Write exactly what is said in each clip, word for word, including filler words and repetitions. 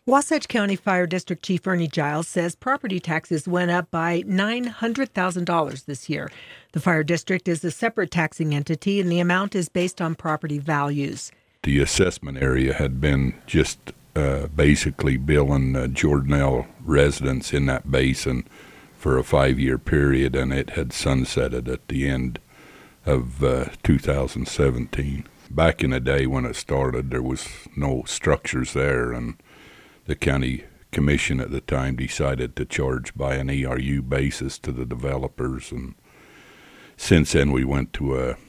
Wasatch County Fire District Chief Ernie Giles says property taxes went up by nine hundred thousand dollars this year. The fire district is a separate taxing entity, and the amount is based on property values. The assessment area had been just uh, basically billing uh, Jordanelle residents in that basin for a five-year period, and it had sunsetted at the end of uh, two thousand seventeen. Back in the day when it started, there was no structures there, and the county commission at the time decided to charge by an E R U basis to the developers, and since then we went to a,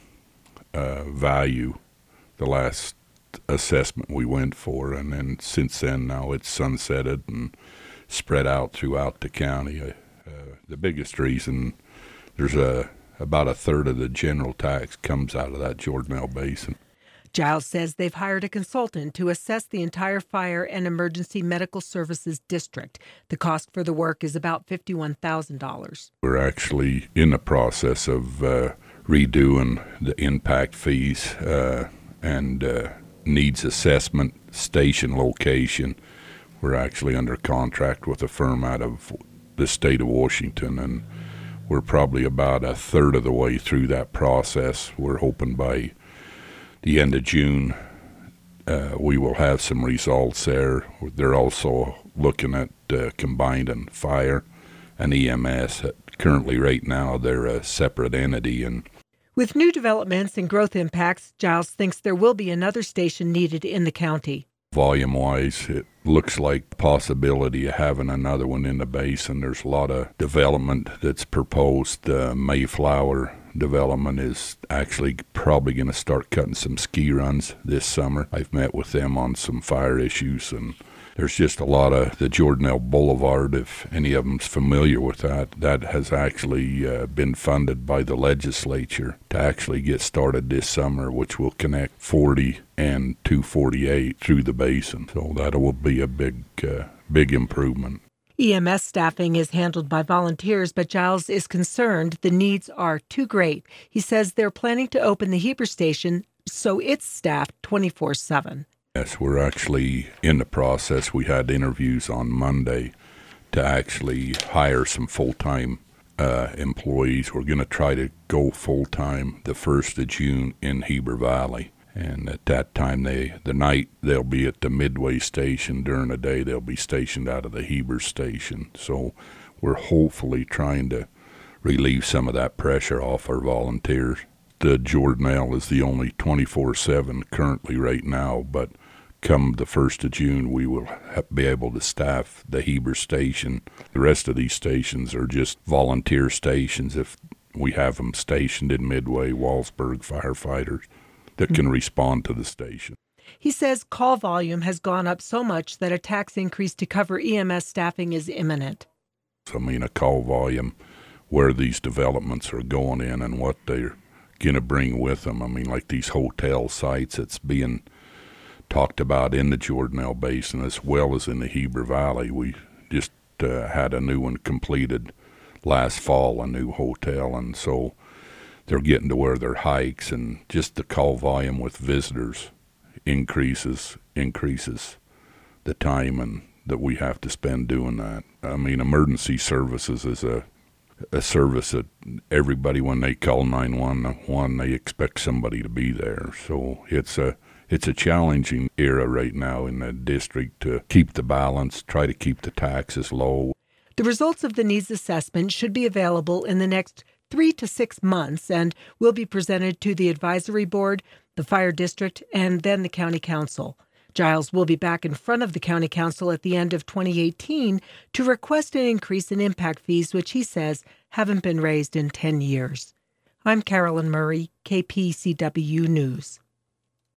a value, the last assessment we went for, and then since then now it's sunsetted and spread out throughout the county. Uh, uh, the biggest reason, there's a about a third of the general tax comes out of that Jordanelle Basin. Giles says they've hired a consultant to assess the entire fire and emergency medical services district. The cost for the work is about fifty-one thousand dollars. We're actually in the process of uh, redoing the impact fees uh, and uh, needs assessment station location. We're actually under contract with a firm out of the state of Washington, and we're probably about a third of the way through that process. We're hoping by the end of June, uh, we will have some results there. They're also looking at uh, combining fire and E M S. Currently, right now, they're a separate entity. And with new developments and growth impacts, Giles thinks there will be another station needed in the county. Volume-wise, it looks like possibility of having another one in the basin. There's a lot of development that's proposed. Uh, Mayflower development is actually probably going to start cutting some ski runs this summer. I've met with them on some fire issues, and there's just a lot of the Jordanelle Boulevard, if any of them's familiar with that, that has actually uh, been funded by the legislature to actually get started this summer, which will connect forty and two forty-eight through the basin. So that will be a big, uh, big improvement. E M S staffing is handled by volunteers, but Giles is concerned the needs are too great. He says they're planning to open the Heber station so it's staffed twenty-four seven. Yes, we're actually in the process. We had interviews on Monday to actually hire some full-time uh, employees. We're going to try to go full-time the first of June in Heber Valley. And at that time, they the night they'll be at the Midway station. During the day, they'll be stationed out of the Heber station. So we're hopefully trying to relieve some of that pressure off our volunteers. The Jordanelle is the only twenty-four seven currently right now, but come the first of June, we will be able to staff the Heber station. The rest of these stations are just volunteer stations. If we have them stationed in Midway, Wallsburg firefighters that can respond to the station. He says call volume has gone up so much that a tax increase to cover E M S staffing is imminent. I mean, a call volume, where these developments are going in and what they're going to bring with them. I mean, like these hotel sites that's being talked about in the Jordanelle Basin as well as in the Heber Valley. We just uh, had a new one completed last fall, a new hotel, and so they're getting to where their hikes and just the call volume with visitors increases, increases the time and that we have to spend doing that. I mean, emergency services is a a service that everybody, when they call nine one one, they expect somebody to be there. So it's a it's a challenging era right now in the district to keep the balance, try to keep the taxes low. The results of the needs assessment should be available in the next three to six months and will be presented to the advisory board, the fire district, and then the county council. Giles will be back in front of the county council at the end of twenty eighteen to request an increase in impact fees, which he says haven't been raised in ten years. I'm Carolyn Murray, K P C W News.